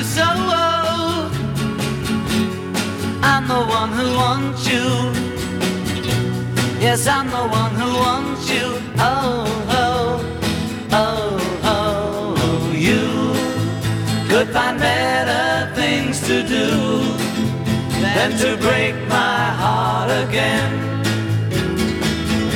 so. I'm the one who wants you. Yes, I'm the one who wants you. Oh, oh, oh, oh. You could find better things to do than to break my heart again.